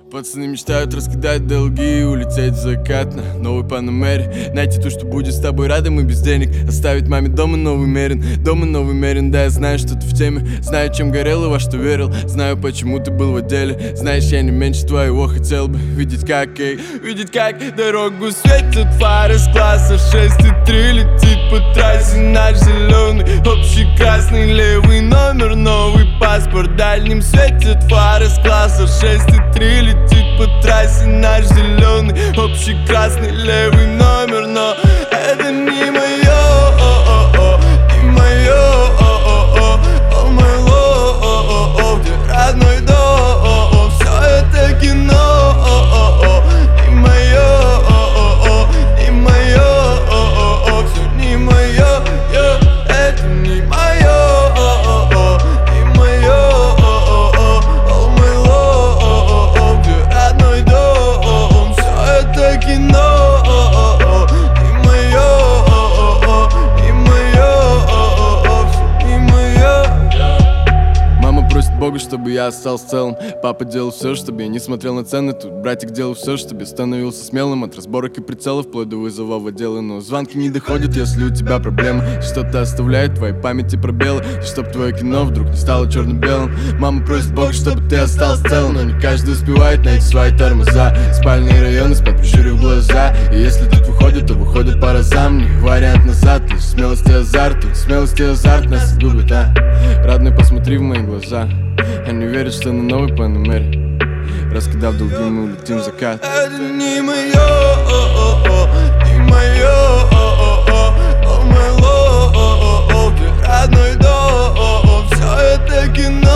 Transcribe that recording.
Пацаны мечтают раскидать долги и улететь в закат на новой Панамере. Найти то, что будет с тобой рядом и без денег. Оставить маме дома новый Мерин. Дома новый Мерин, да, я знаю, что ты в теме. Знаю, чем горел и во что верил. Знаю, почему ты был в отделе. Знаешь, я не меньше твоего хотел бы видеть, как дорогу светят фары с класса 6,3. Летит по трассе наш зеленый, общий красный, левый номер, новый паспорт. Дальним светят фары с класса 6,3. Летит по трассе наш зеленый, общий красный, левый номер. Но это не мое, не мое, мой лов, где родной дом. Все это кино, не мое, не мое, все не мое, это не мое, не мое, мой лов, где родной дом. Все это кино, не мое, не мое, все не мое. Мама просит Бога, чтобы я остался целым. Папа делал все, чтобы я не смотрел на цены. Тут братик делал все, чтобы я становился смелым. От разборок и прицелов вплоть до вызова в отделы. Но звонки не доходят, если у тебя проблемы. Что-то оставляет в твоей памяти пробелы. Чтоб твое кино вдруг не стало черно-белым. Мама просит Бога, чтобы ты остался целым. Но не каждый успевает найти свои тормоза. Спальные районы спят, прищурив глаза. И если тут выходит, то выходит по разам. Не вариант назад, лишь смелость и азарт. Тут смелость и азарт нас губит, а? Родной, посмотри в мои глаза. Они верят, что на новой Панамере, раскидав долги, мы улетим в закат. Это не мое, не мое, мой лов, где родной дом. Все это кино.